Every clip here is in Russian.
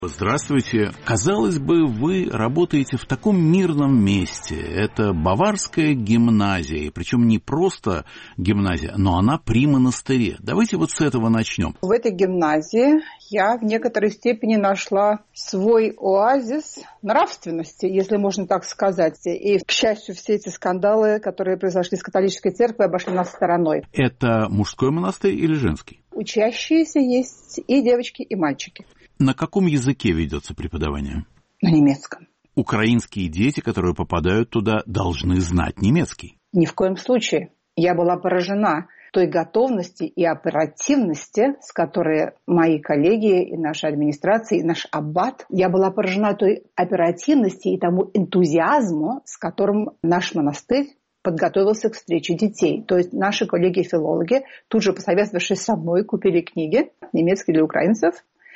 Здравствуйте. Казалось бы, вы работаете в таком мирном месте. Это Баварская гимназия. Причем не просто гимназия, но она при монастыре. Давайте вот с этого начнем. В этой гимназии я в некоторой степени нашла свой оазис нравственности, если можно так сказать. И, к счастью, все эти скандалы, которые произошли с католической церковью, обошли нас стороной. Это мужской монастырь или женский? Учащиеся есть и девочки, и мальчики. На каком языке ведется преподавание? На немецком. Украинские дети, которые попадают туда, должны знать немецкий. Ни в коем случае. Я была поражена той готовности и оперативности, с которой мои коллеги и наша администрация, и наш аббат, я была поражена той оперативности и тому энтузиазму, с которым наш монастырь подготовился к встрече детей. То есть наши коллеги-филологи, тут же посоветовавшись со мной, купили книги немецкие для украинцев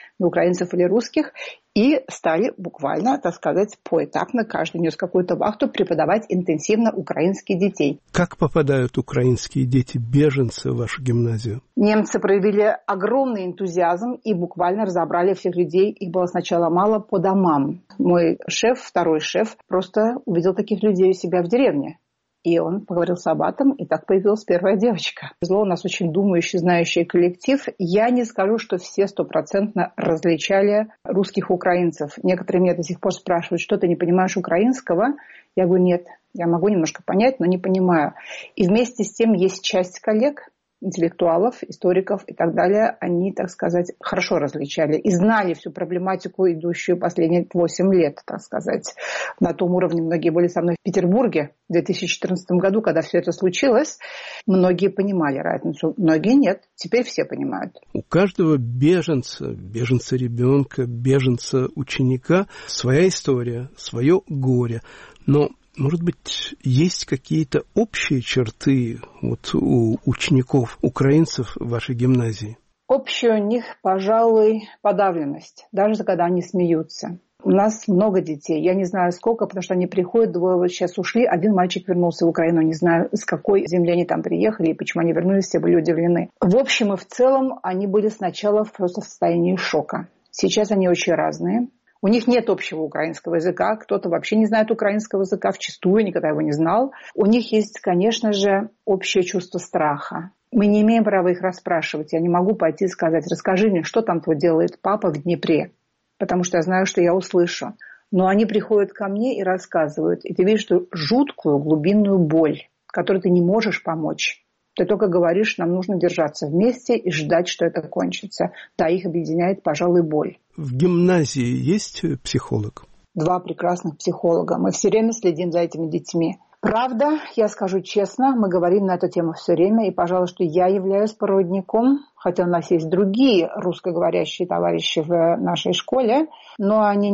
или русских, и стали буквально, так сказать, поэтапно, каждый нес какую-то вахту, преподавать интенсивно украинских детей. Как попадают украинские дети-беженцы в вашу гимназию? Немцы проявили огромный энтузиазм и буквально разобрали всех людей. Их было сначала мало по домам. Мой шеф, второй шеф, просто увидел таких людей у себя в деревне. И он поговорил с аббатом, и так появилась первая девочка. Повезло, у нас очень думающий, знающий коллектив. Я не скажу, что все 100% различали русских украинцев. Некоторые меня до сих пор спрашивают, что ты не понимаешь украинского? Я говорю, нет, я могу немножко понять, но не понимаю. И вместе с тем есть часть коллег, интеллектуалов, историков и так далее, они, так сказать, хорошо различали и знали всю проблематику, идущую последние 8 лет, так сказать. На том уровне многие были со мной в Петербурге в 2014 году, когда все это случилось. Многие понимали разницу, многие нет. Теперь все понимают. У каждого беженца ребенка, беженца ученика своя история, свое горе. Но может быть, есть какие-то общие черты у учеников, украинцев в вашей гимназии? Общая у них, пожалуй, подавленность, даже когда они смеются. У нас много детей, я не знаю сколько, потому что они приходят, двое вот сейчас ушли, один мальчик вернулся в Украину, не знаю, с какой земли они там приехали и почему они вернулись, все были удивлены. В общем и в целом они были сначала просто в состоянии шока. Сейчас они очень разные. У них нет общего украинского языка, кто-то вообще не знает украинского языка, вчистую никогда его не знал. У них есть, конечно же, общее чувство страха. Мы не имеем права их расспрашивать. Я не могу пойти и сказать, расскажи мне, что там делает папа в Днепре, потому что я знаю, что я услышу. Но они приходят ко мне и рассказывают. И ты видишь эту жуткую глубинную боль, которой ты не можешь помочь. Ты только говоришь, нам нужно держаться вместе и ждать, что это кончится. Да, их объединяет, пожалуй, боль. В гимназии есть психолог? 2 прекрасных психолога. Мы все время следим за этими детьми. Правда, я скажу честно, мы говорим на эту тему все время, и, пожалуй, что я являюсь проводником, хотя у нас есть другие русскоговорящие товарищи в нашей школе, но они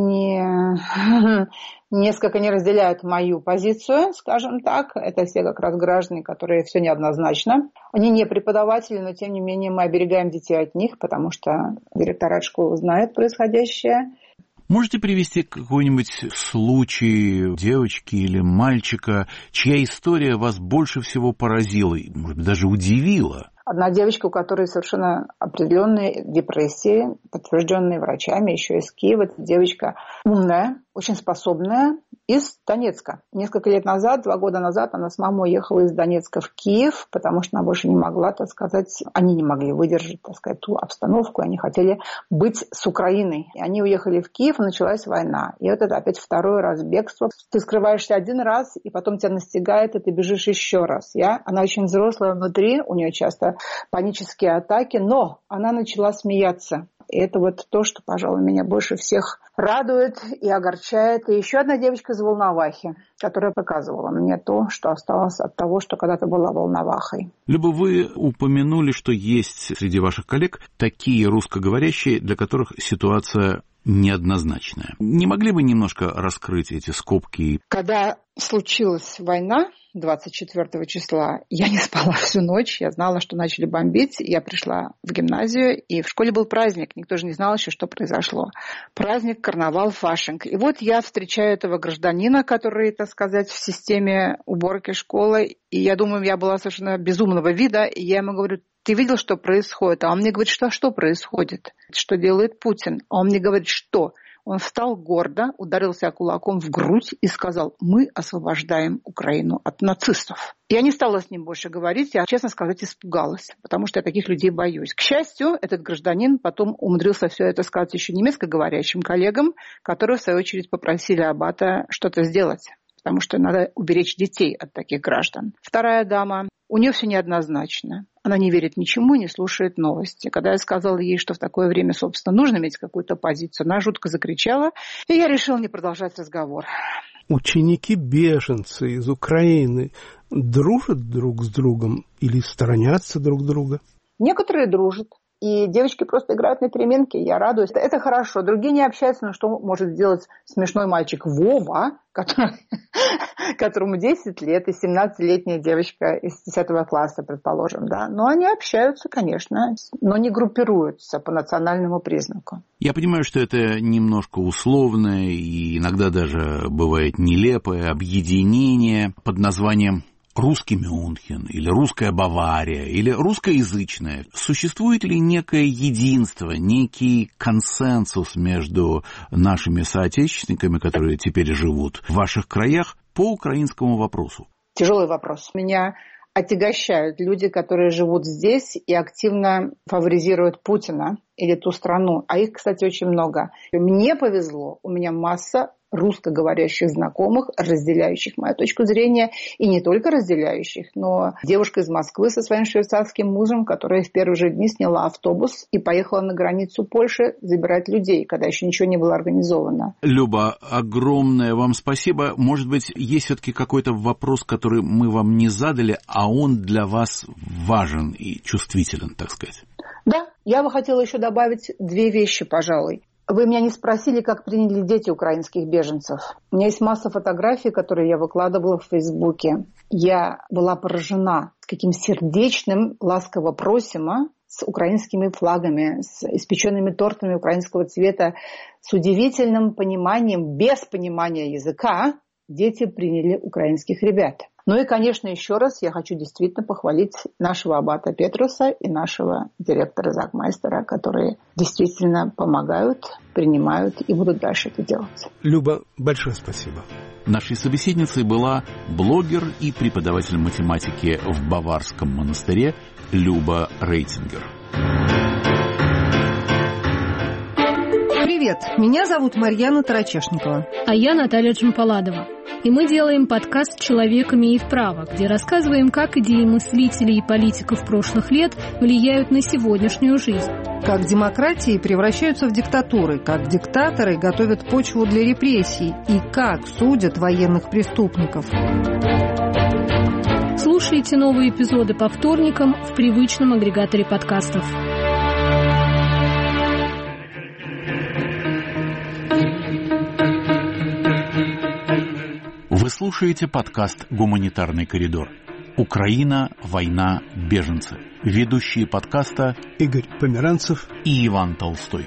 несколько не разделяют мою позицию, скажем так. Это все как раз граждане, которые все неоднозначно. Они не преподаватели, но тем не менее мы оберегаем детей от них, потому что директорат школы знает происходящее. Можете привести какой-нибудь случай девочки или мальчика, чья история вас больше всего поразила, может быть, даже удивила? Одна девочка, у которой совершенно определенные депрессии, подтвержденные врачами, еще из Киева. Эта девочка умная, очень способная, из Донецка. Несколько лет назад, 2 года назад, она с мамой уехала из Донецка в Киев, потому что она больше не могла, так сказать, они не могли выдержать, так сказать, ту обстановку, они хотели быть с Украиной. И они уехали в Киев, и началась война. И вот это опять второй раз бегство. Ты скрываешься один раз, и потом тебя настигает, и ты бежишь еще раз. Она очень взрослая внутри, у нее часто панические атаки, но она начала смеяться. И это вот то, что, пожалуй, меня больше всех радует и огорчает. И еще одна девочка из Волновахи, которая показывала мне то, что осталось от того, что когда-то была Волновахой. Люба, вы упомянули, что есть среди ваших коллег такие русскоговорящие, для которых ситуация неоднозначная. Не могли бы немножко раскрыть эти скобки? Когда случилась война 24 числа, я не спала всю ночь. Я знала, что начали бомбить. Я пришла в гимназию, и в школе был праздник. Никто же не знал еще, что произошло. Праздник, карнавал, фашинг. И вот я встречаю этого гражданина, который, так сказать, в системе уборки школы. И я думаю, я была совершенно безумного вида. И я ему говорю: ты видел, что происходит? А он мне говорит, что происходит? Что делает Путин? А он мне говорит, что? Он встал гордо, ударил себя кулаком в грудь и сказал: «Мы освобождаем Украину от нацистов». Я не стала с ним больше говорить, я, честно сказать, испугалась, потому что я таких людей боюсь. К счастью, этот гражданин потом умудрился все это сказать еще немецкоговорящим коллегам, которые, в свою очередь, попросили аббата что-то сделать, потому что надо уберечь детей от таких граждан. Вторая дама, у нее все неоднозначно. Она не верит ничему и не слушает новости. Когда я сказала ей, что в такое время, собственно, нужно иметь какую-то позицию, она жутко закричала, и я решила не продолжать разговор. Ученики-беженцы из Украины дружат друг с другом или сторонятся друг друга? Некоторые дружат. И девочки просто играют на переменке, я радуюсь. Это хорошо. Другие не общаются, но что может сделать смешной мальчик Вова, которому 10 лет, и 17-летняя девочка из 10 класса, предположим, да. Но они общаются, конечно, но не группируются по национальному признаку. Я понимаю, что это немножко условное и иногда даже бывает нелепое объединение под названием «Русский Мюнхен» или «Русская Бавария» или «Русскоязычная». Существует ли некое единство, некий консенсус между нашими соотечественниками, которые теперь живут в ваших краях, по украинскому вопросу? Тяжелый вопрос. Меня отягощают люди, которые живут здесь и активно фаворизируют Путина или ту страну. А их, кстати, очень много. Мне повезло, у меня масса русскоговорящих знакомых, разделяющих мою точку зрения, и не только разделяющих, но девушка из Москвы со своим швейцарским мужем, которая в первые же дни сняла автобус и поехала на границу Польши забирать людей, когда еще ничего не было организовано. Люба, огромное вам спасибо. Может быть, есть все-таки какой-то вопрос, который мы вам не задали, а он для вас важен и чувствителен, так сказать? Да, я бы хотела еще добавить 2 вещи, пожалуй. Вы меня не спросили, как приняли дети украинских беженцев. У меня есть масса фотографий, которые я выкладывала в Фейсбуке. Я была поражена, с каким сердечным, ласково просимо, с украинскими флагами, с испеченными тортами украинского цвета, с удивительным пониманием, без понимания языка, дети приняли украинских ребят. Ну и, конечно, еще раз я хочу действительно похвалить нашего аббата Петруса и нашего директора Закмайстера, которые действительно помогают, принимают и будут дальше это делать. Люба, большое спасибо. Нашей собеседницей была блогер и преподаватель математики в Баварском монастыре Люба Рейтингер. Привет, меня зовут Марьяна Тарачешникова. А я Наталья Джампаладова. И мы делаем подкаст «Человек имеет право», где рассказываем, как идеи мыслителей и политиков прошлых лет влияют на сегодняшнюю жизнь. Как демократии превращаются в диктатуры, как диктаторы готовят почву для репрессий и как судят военных преступников. Слушайте новые эпизоды по вторникам в привычном агрегаторе подкастов. Вы слушаете подкаст «Гуманитарный коридор». Украина, война, беженцы. Ведущие подкаста Игорь Померанцев и Иван Толстой.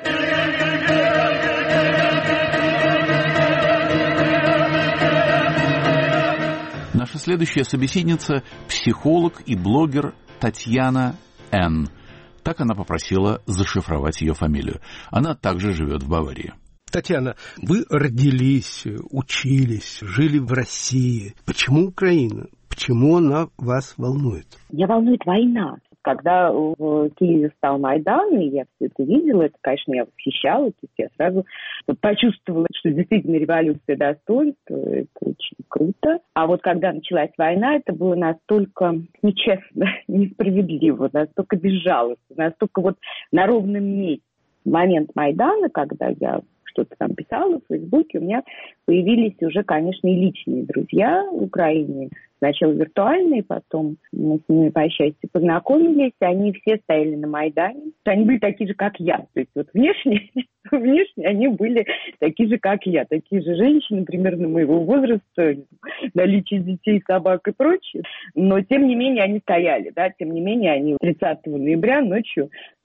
Наша следующая собеседница – психолог и блогер Татьяна Н. Так она попросила зашифровать ее фамилию. Она также живет в Баварии. Татьяна, вы родились, учились, жили в России. Почему Украина? Почему она вас волнует? Меня волнует война. Когда в Киеве стал Майдан, и я все это видела, это, конечно, меня восхищало. То есть я сразу почувствовала, что действительно революция достоинства, это очень круто. А вот когда началась война, это было настолько нечестно, несправедливо, настолько безжалостно, настолько вот на ровном месте. В момент Майдана, когда я что-то там писала в Фейсбуке, у меня появились уже, конечно, и личные друзья в Украине. Сначала виртуальные, потом мы с ними, по счастью, познакомились. Они все стояли на Майдане. Они были такие же, как я. То есть вот внешне они были такие же, как я. Такие же женщины, примерно моего возраста, наличие детей, собак и прочее. Но, тем не менее, они стояли. Да? Тем не менее, они 30 ноября ночью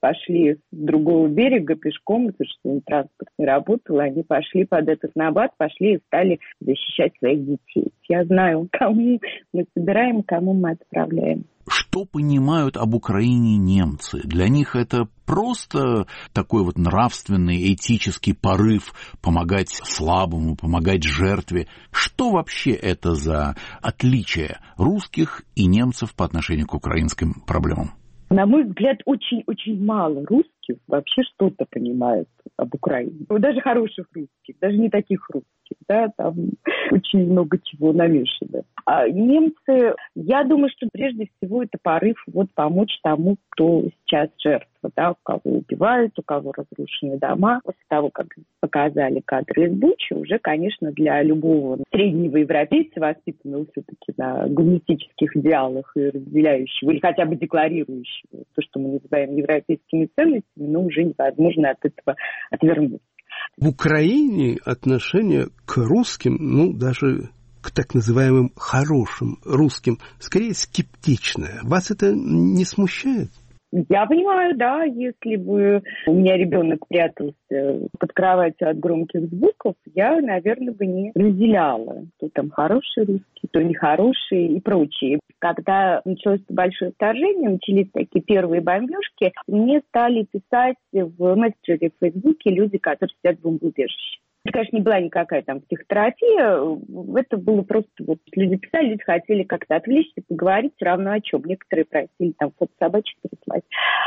пошли с другого берега пешком, потому что транспорт не работал, они пошли под этот набат, пошли и стали защищать своих детей. Я знаю, кому мы собираем, кому мы отправляем. Что понимают об Украине немцы? Для них это просто такой вот нравственный, этический порыв помогать слабому, помогать жертве. Что вообще это за отличие русских и немцев по отношению к украинским проблемам? На мой взгляд, очень-очень мало русских вообще что-то понимают об Украине. Даже хороших русских, даже не таких русских. Да, там очень много чего намешано. А немцы, я думаю, что прежде всего это порыв вот помочь тому, кто сейчас жертва, да, у кого убивают, у кого разрушены дома. После того, как показали кадры из Бучи, уже, конечно, для любого среднего европейца, воспитанного все-таки на гуманистических идеалах и разделяющего, или хотя бы декларирующего то, что мы называем европейскими ценностями, но уже невозможно от этого отвернуться. В Украине отношение к русским, даже к так называемым хорошим русским, скорее скептичное. Вас это не смущает? Я понимаю, да, если бы у меня ребенок прятался под кроватью от громких звуков, я, наверное, бы не разделяла, кто там хороший русский, кто нехороший и прочее. Когда началось большое вторжение, начались такие первые бомбежки, мне стали писать в мессенджере в Фейсбуке люди, которые сидят в бомбоубежище. Это, конечно, не была никакая там психотерапия, это было просто вот люди писали, люди хотели как-то отвлечься, поговорить все равно о чем. Некоторые просили там фото собачек прислать,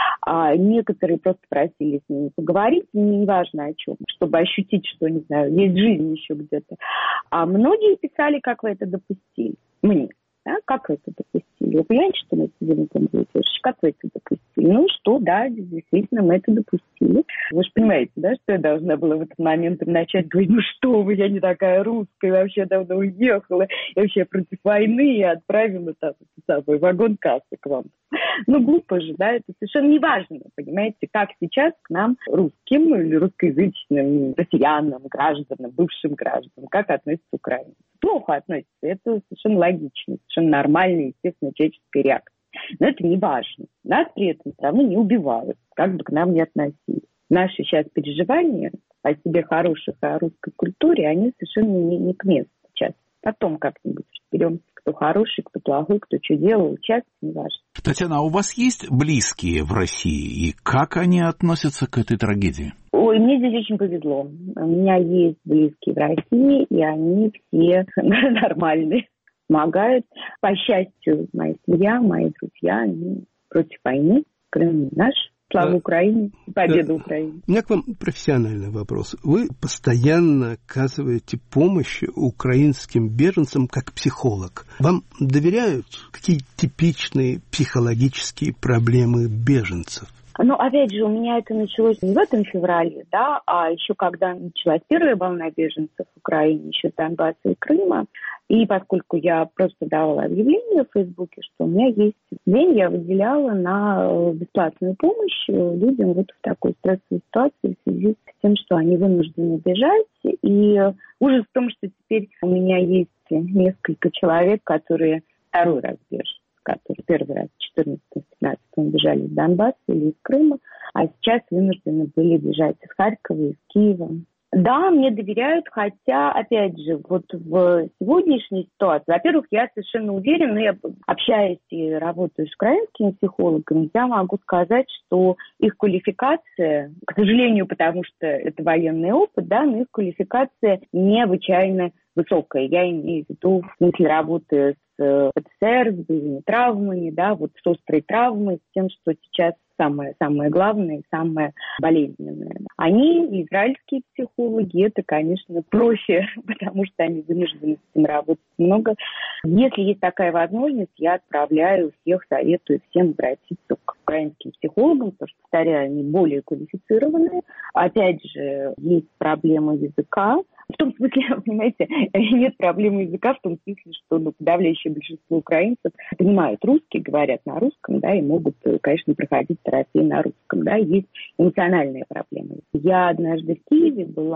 а некоторые просто просили с ними поговорить, неважно о чем, чтобы ощутить, что, не знаю, есть жизнь еще где-то. А многие писали, как вы это допустили. Мне. Да, как вы это допустили? Вы понимаете, что мы сидим в бомбоубежище? Как вы это допустили? Ну что, да, действительно, мы это допустили. Вы же понимаете, да, что я должна была в этот момент начать говорить, ну что вы, я не такая русская, вообще давно уехала, я вообще против войны, и отправила там самый вагон кассы к вам. Ну, глупо же, да, это совершенно не важно, понимаете, как сейчас к нам, русским или русскоязычным, россиянам, гражданам, бывшим гражданам, как относятся украинцы. Плохо относятся, это совершенно логично, совершенно нормальная, естественно, человеческая реакция. Но это не важно. Нас при этом все равно не убивают, как бы к нам ни относились. Наши сейчас переживания о себе хороших, о русской культуре, они совершенно не к месту сейчас. Потом как-нибудь разберемся, кто хороший, кто плохой, кто что делал, сейчас не важно. Татьяна, а у вас есть близкие в России? И как они относятся к этой трагедии? Ой, мне здесь очень повезло. У меня есть близкие в России, и они все нормальные. Помогают. По счастью, моя семья, мои друзья, они против войны. Крым наш. Слава Украине, победа Украины. У меня к вам профессиональный вопрос. Вы постоянно оказываете помощь украинским беженцам как психолог. Вам доверяют? Какие типичные психологические проблемы беженцев? Но, опять же, у меня это началось не в этом феврале, да, а еще когда началась первая волна беженцев в Украине, еще Донбасса и Крыма. И поскольку я просто давала объявление в Фейсбуке, что у меня есть день, я выделяла на бесплатную помощь людям вот в такой стрессовой ситуации в связи с тем, что они вынуждены бежать. И ужас в том, что теперь у меня есть несколько человек, которые второй раз бежат, которые первый раз в 2014-2015 бежали из Донбасса или из Крыма, а сейчас вынуждены были бежать из Харькова, из Киева. Да, мне доверяют, хотя, опять же, вот в сегодняшней ситуации, во-первых, я совершенно уверена, я общаюсь и работаю с украинскими психологами, я могу сказать, что их квалификация, к сожалению, потому что это военный опыт, да, но их квалификация необычайно высокая. Я имею в виду в смысле работы с ПТСР, с боевыми травмами, да, вот с острой травмой, с тем, что сейчас самое главное и самое болезненное. Они, израильские психологи, это, конечно, профи, потому что они вынуждены с этим работать много. Если есть такая возможность, я отправляю всех, советую всем обратиться к украинским психологам, потому что, повторяю, они более квалифицированные. Опять же, есть проблема языка. В том смысле, понимаете, нет проблемы языка в том смысле, что подавляющее большинство украинцев понимают русский, говорят на русском, да, и могут, конечно, проходить терапию на русском, да, есть эмоциональные проблемы. Я однажды в Киеве была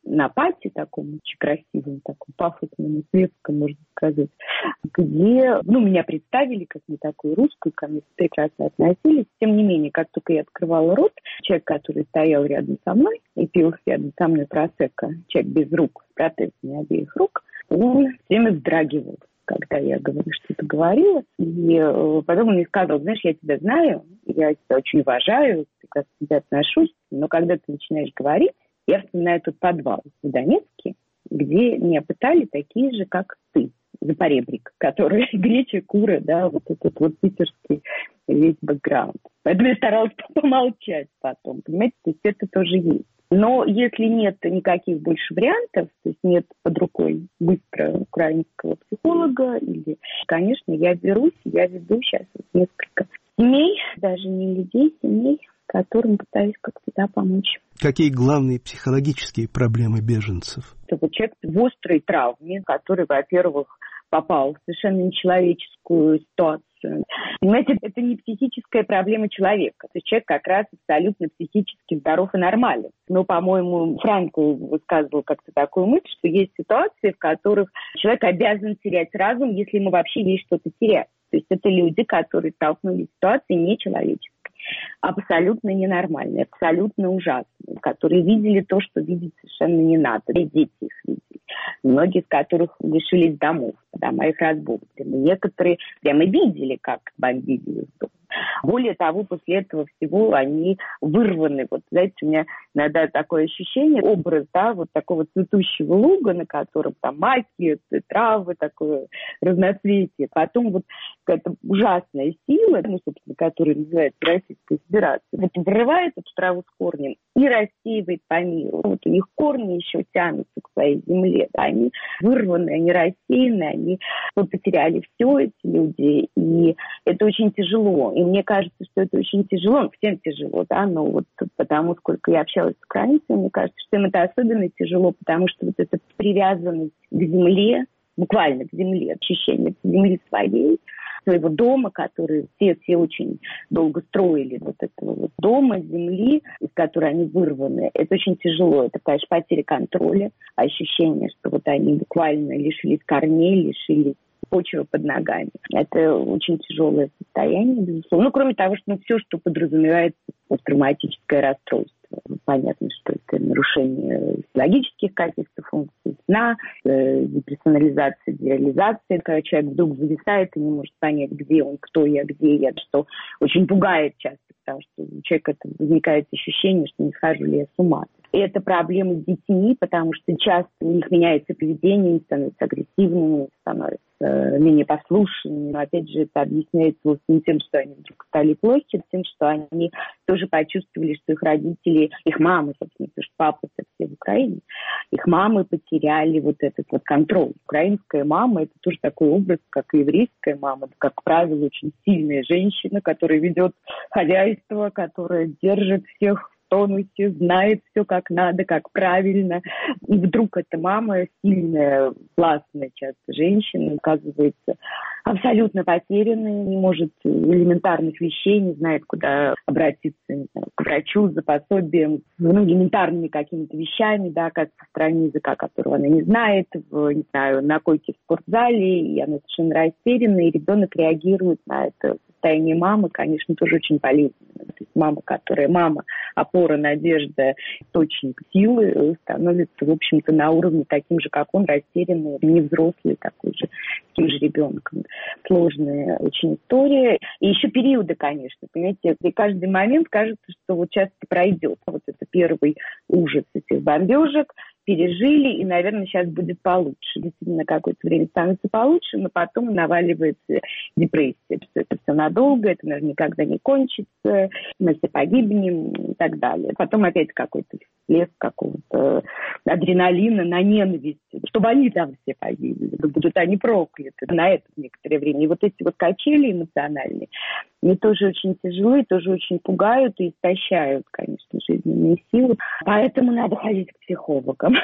на пати, таком очень красивом, таком пафосном, светском, можно сказать, где, меня представили как не такую русскую, ко мне прекрасно относились. Тем не менее, как только я открывала рот, человек, который стоял рядом со мной и пил рядом со мной просекко, человек без рук, с протезами обеих рук, он все время вздрагивал, когда я что-то говорила. И потом он мне сказал: знаешь, я тебя знаю, я тебя очень уважаю, как к тебе отношусь, но когда ты начинаешь говорить, я вспоминаю тот подвал в Донецке, где меня пытали такие же, как ты, за поребрик, которые гречи, куры, да, вот этот вот питерский весь бэкграунд. Поэтому я старалась помолчать потом, понимаете, то есть это тоже есть. Но если нет никаких больше вариантов, то есть нет под рукой быстро украинского психолога, или, конечно, я веду сейчас несколько семей, даже не людей, семей, которым пытаюсь как-то помочь. Какие главные психологические проблемы беженцев? Это вот человек в острой травме, который, во-первых, попал в совершенно нечеловеческую ситуацию. Понимаете, это не психическая проблема человека. То есть человек как раз абсолютно психически здоров и нормален. Но, по-моему, Франко высказывал как-то такую мысль, что есть ситуации, в которых человек обязан терять разум, если ему вообще есть что-то терять. То есть это люди, которые столкнулись с ситуацией нечеловеческой, абсолютно ненормальные, абсолютно ужасные, которые видели то, что видеть совершенно не надо. И дети их видели. Многие из которых лишились домов, дома их разбомблены. Некоторые прямо видели, как бомбили их дом. Более того, после этого всего они вырваны. Вот, знаете, у меня иногда такое ощущение, образ, да, вот такого цветущего луга, на котором там маки, травы, такое разноцветие. Потом вот какая-то ужасная сила, собственно, которая называется Российская Федерация, вот вырывает эту траву с корнем и рассеивает по миру. Вот у них корни еще тянутся к своей земле. Да, они вырваны, они рассеяны, они потеряли все, эти люди. И это очень тяжело. И мне кажется, что это очень тяжело, всем тяжело, да, но вот потому, сколько я общалась с украинцами, мне кажется, что им это особенно тяжело, потому что вот эта привязанность к земле, буквально к земле, ощущение земли своего дома, который все очень долго строили, вот этого вот дома, земли, из которой они вырваны, это очень тяжело, это, конечно, потеря контроля, ощущение, что вот они буквально лишились корней, лишились почва под ногами. Это очень тяжелое состояние, безусловно. Кроме того, что все, что подразумевает посттравматическое расстройство. Понятно, что это нарушение логических каких-то функций сна, деперсонализация, дереализация, когда человек вдруг зависает и не может понять, где он, кто я, где я, что очень пугает часто, потому что у человека возникает ощущение, что не схожу ли я с ума. И это проблемы с детьми, потому что часто у них меняется поведение, они становятся агрессивными, становятся менее послушными. Но опять же, это объясняется не тем, что они вдруг стали плохи, тем, что они тоже почувствовали, что их родители, их мамы, собственно, потому что папы-то все в Украине, их мамы потеряли вот этот вот контроль. Украинская мама – это тоже такой образ, как и еврейская мама. Как правило, очень сильная женщина, которая ведет хозяйство, которая держит всех в тонусе, знает все как надо, как правильно. И вдруг эта мама, сильная, властная часто женщина, оказывается абсолютно потерянная, не может элементарных вещей, не знает, куда обратиться, не знаю, к врачу за пособием, элементарными какими-то вещами, да, как со стороны языка, которого она не знает, не знаю, на койке в спортзале, и она совершенно растеряна, и ребенок реагирует на это состояние мамы, конечно, тоже очень болезненно. То есть мама, опора, надежда, источник силы, становится, в общем-то, на уровне таким же, как он, растерянный, невзрослый, такой же, таким же ребенком. Сложная очень история. И еще периоды, конечно, понимаете, и каждый момент кажется, что вот сейчас это пройдет. Вот это первый ужас этих бомбежек, пережили, и, наверное, сейчас будет получше. Действительно, какое-то время становится получше, но потом наваливается депрессия. Что это все надолго, это, наверное, никогда не кончится, мы все погибнем и так далее. Потом опять какой-то всплеск какого-то адреналина на ненависть, чтобы они там все погибли, будут они прокляты на это некоторое время. И вот эти вот качели эмоциональные, мне тоже очень тяжело, и тоже очень пугают и истощают, конечно, жизненные силы. Поэтому надо ходить к психологам.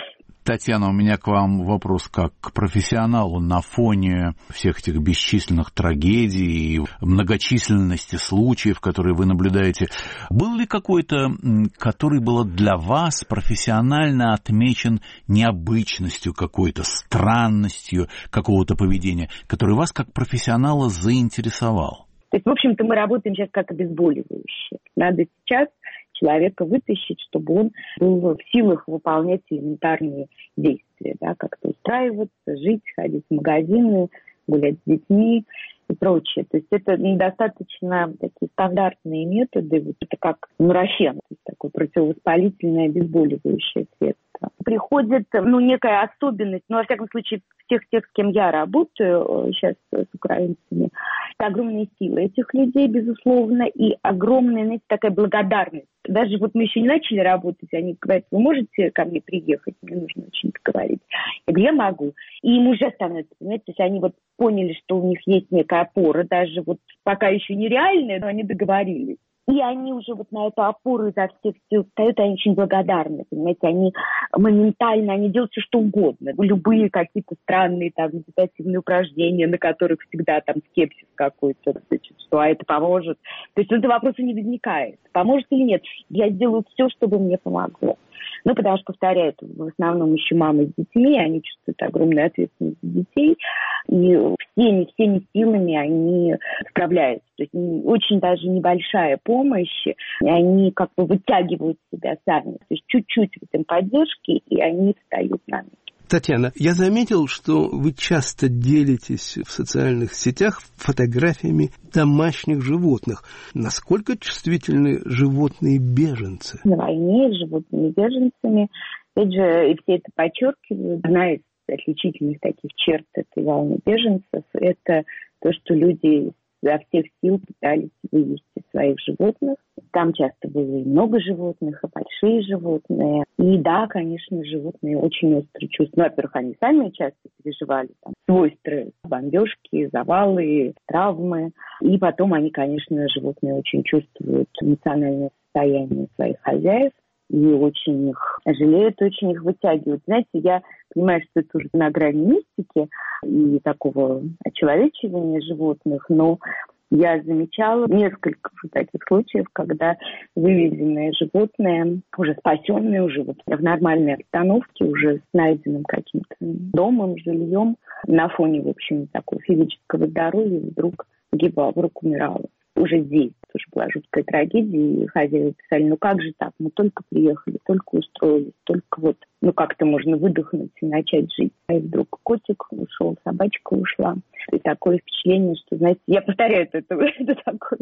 Татьяна, у меня к вам вопрос как к профессионалу на фоне всех этих бесчисленных трагедий и многочисленности случаев, которые вы наблюдаете. Был ли какой-то, который был для вас профессионально отмечен необычностью какой-то, странностью какого-то поведения, который вас как профессионала заинтересовал? То есть, в общем-то, мы работаем сейчас как обезболивающие. Надо сейчас человека вытащить, чтобы он был в силах выполнять элементарные действия, да, как-то устраиваться, жить, ходить в магазины, гулять с детьми и прочее. То есть это недостаточно такие стандартные методы, вот это как нурофен, то есть такое противовоспалительное обезболивающее средство. Приходит, некая особенность, во всяком случае, всех тех, с кем я работаю сейчас с украинцами, это огромная сила этих людей, безусловно, и огромная, знаете, такая благодарность. Даже вот мы еще не начали работать, они говорят, вы можете ко мне приехать, мне нужно очень поговорить. Я говорю, я могу. И им уже становится, понимаете, то есть они вот поняли, что у них есть некая опора, даже вот пока еще нереальная, но они договорились. И они уже вот на эту опору изо всех сил встают, они очень благодарны, понимаете, они моментально, они делают все, что угодно. Любые какие-то странные там медитативные упражнения, на которых всегда там скепсис какой-то, что это поможет. То есть этого вопроса не возникает. Поможет или нет? Я делаю все, чтобы мне помогло. Потому что, повторяю, это в основном еще мамы с детьми, они чувствуют огромную ответственность за детей, и всеми силами они справляются. То есть очень даже небольшая помощь, и они как бы вытягивают себя сами. То есть чуть-чуть в этом поддержки, и они встают на ноги. Татьяна, я заметил, что вы часто делитесь в социальных сетях фотографиями домашних животных. Насколько чувствительны животные-беженцы? На войне с животными-беженцами, опять же, и все это подчеркивают, одна из отличительных таких черт этой волны беженцев – это то, что люди изо всех сил пытались вывести своих животных. Там часто было и много животных, и большие животные. И да, конечно, животные очень остро чувствуют. Во-первых, они сами часто переживали свой стресс, бомбежки, завалы, травмы. И потом они, конечно, животные очень чувствуют эмоциональное состояние своих хозяев. И очень их жалеют, очень их вытягивают. Знаете, я понимаю, что это уже на грани мистики и такого очеловечивания животных, но я замечала несколько таких случаев, когда вывезенные животные, уже спасенные, уже вот в нормальной обстановке, уже с найденным каким-то домом, жильем, на фоне, в общем, такого физического здоровья вдруг вдруг умирало. Уже здесь тоже была жуткая трагедия, и хозяева писали, как же так, мы только приехали, только устроились, только вот, как-то можно выдохнуть и начать жить. И вдруг котик ушел, собачка ушла. И такое впечатление, что, знаете, я повторяю, это такое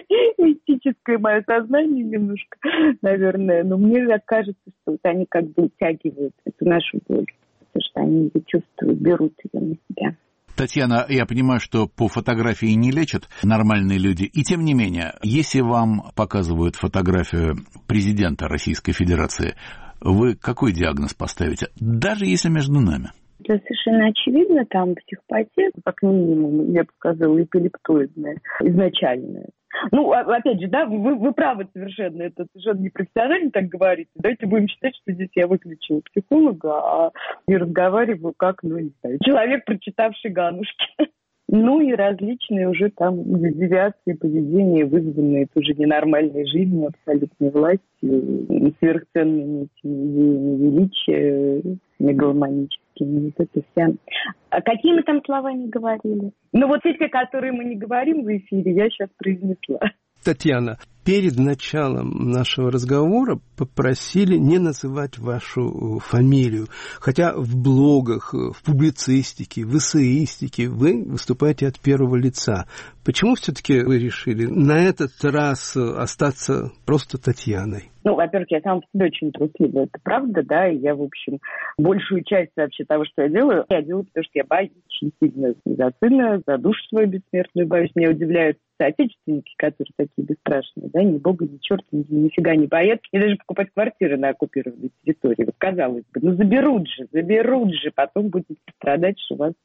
мистическое мое сознание немножко, наверное, но мне так кажется, что вот они как бы утягивают эту нашу боль, потому что они ее чувствуют, берут ее на себя. Татьяна, я понимаю, что по фотографии не лечат нормальные люди. И тем не менее, если вам показывают фотографию президента Российской Федерации, вы какой диагноз поставите? Даже если между нами. Это совершенно очевидно, там психопатия, как минимум, я бы сказала, эпилептоидная, изначальная. Опять же, да, вы правы совершенно, это совершенно непрофессионально так говорите. Давайте будем считать, что здесь я выключила психолога, а не разговариваю как, не знаю, человек, прочитавший Ганушки. И различные уже там девиации поведения, вызванные тоже ненормальной жизнью, абсолютной властью, сверхценными этими идеями величия, мегаломаническими. Вот это вся. А какие мы там слова не говорили? Вот эти, которые мы не говорим в эфире, я сейчас произнесла. Татьяна, перед началом нашего разговора попросили не называть вашу фамилию, хотя в блогах, в публицистике, в эссеистике вы выступаете от первого лица. Почему все-таки вы решили на этот раз остаться просто Татьяной? Во-первых, я сама по себе очень трусливая, это правда, да, и я, в общем, большую часть вообще того, что я делаю, потому что я боюсь очень сильно за сына, за душу свою бессмертную боюсь. Меня удивляют соотечественники, которые такие бесстрашные, да, ни бога, ни черта, нифига не боятся, и даже покупать квартиры на оккупированной территории. Казалось бы, заберут же, потом будете страдать, что вас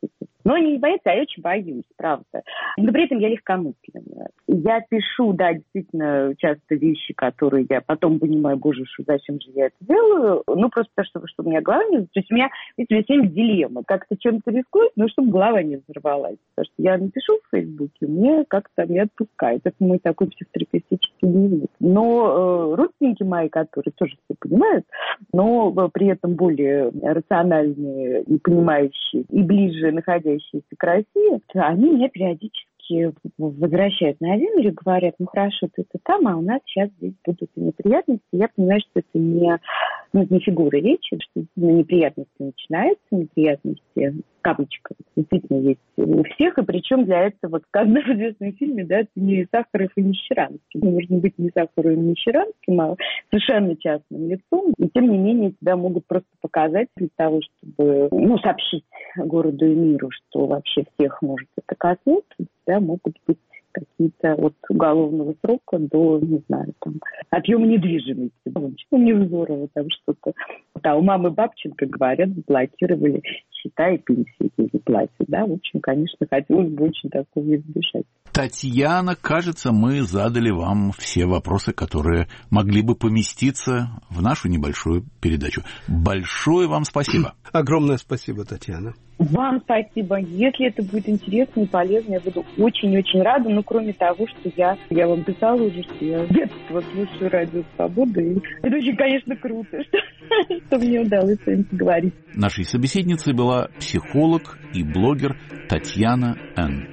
Но не бояться, а я очень боюсь, правда. Но при этом я легкомысленная. Я пишу, да, действительно, часто вещи, которые я потом понимаю, боже, зачем же я это делаю? Ну, просто потому, что у меня голова не... То есть у меня, видите, все время дилемма. Как-то чем-то рискует, но чтобы голова не взорвалась. Потому что я напишу в Фейсбуке, мне как-то не отпускает. Это мой такой психотерапевтический дневник. Но родственники мои, которые тоже все понимают, но при этом более рациональные и понимающие, и ближе находящиеся к России, они меня периодически возвращают на землю и говорят, ну хорошо, ты там, а у нас сейчас здесь будут неприятности. Я понимаю, что это не фигура речи, что неприятности начинаются, неприятности в кавычках действительно есть у всех, и причем для этого, как в известном фильме, да, это не Сахаров и не Щеранский. Нужно быть не Сахаровым, не Щеранским, а совершенно частным лицом, и тем не менее тебя могут просто показать для того, чтобы сообщить городу и миру, что вообще всех может это коснуться, у тебя могут быть какие-то от уголовного срока до, не знаю, там, отъема недвижимости, невзорова, там что-то. Да, у мамы Бабченко, говорят, заблокировали счета и пенсии не платят. Да, в общем, конечно, хотелось бы очень такого избежать. Татьяна, кажется, мы задали вам все вопросы, которые могли бы поместиться в нашу небольшую передачу. Большое вам спасибо. Огромное спасибо, Татьяна. Вам спасибо. Если это будет интересно и полезно, я буду очень-очень рада. Но кроме того, что я вам писала уже, что я с детства слушаю радио «Свобода». И это очень, конечно, круто, что мне удалось с вами поговорить. Нашей собеседницей была психолог и блогер Татьяна Н.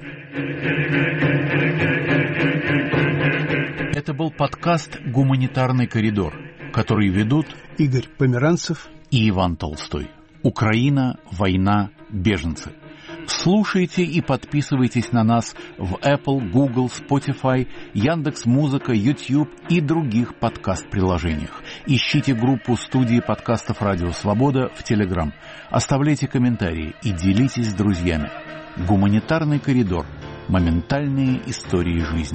Это был подкаст «Гуманитарный коридор», который ведут Игорь Померанцев и Иван Толстой. Украина, война, беженцы. Слушайте и подписывайтесь на нас в Apple, Google, Spotify, Яндекс.Музыка, YouTube и других подкаст-приложениях. Ищите группу студии подкастов «Радио Свобода» в Telegram. Оставляйте комментарии и делитесь с друзьями. Гуманитарный коридор. Моментальные истории жизни.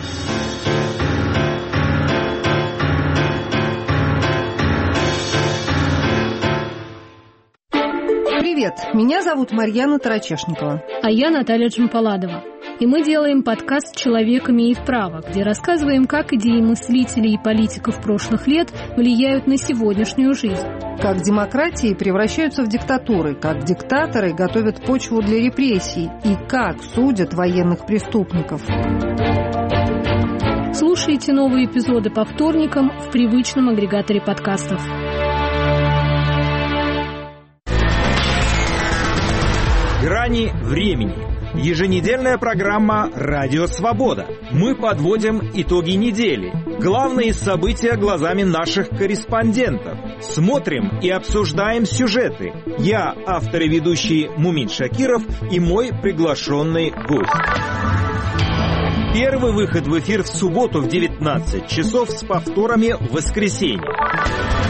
Привет, меня зовут Марьяна Тарачешникова. А я Наталья Джампаладова. И мы делаем подкаст «Человек имеет право», где рассказываем, как идеи мыслителей и политиков прошлых лет влияют на сегодняшнюю жизнь. Как демократии превращаются в диктатуры, как диктаторы готовят почву для репрессий и как судят военных преступников. Слушайте новые эпизоды по вторникам в привычном агрегаторе подкастов. Грани времени. Еженедельная программа «Радио Свобода». Мы подводим итоги недели. Главные события глазами наших корреспондентов. Смотрим и обсуждаем сюжеты. Я, автор и ведущий Мумин Шакиров, и мой приглашенный гость. Первый выход в эфир в субботу в 19 часов с повторами в воскресенье.